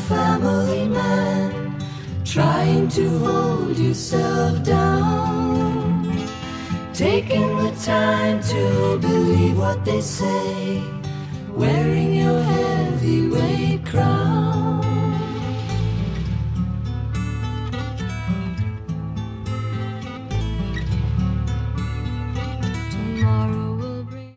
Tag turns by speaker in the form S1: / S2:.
S1: family man, trying to hold yourself down, taking the time to believe what they say, wearing your heavyweight crown.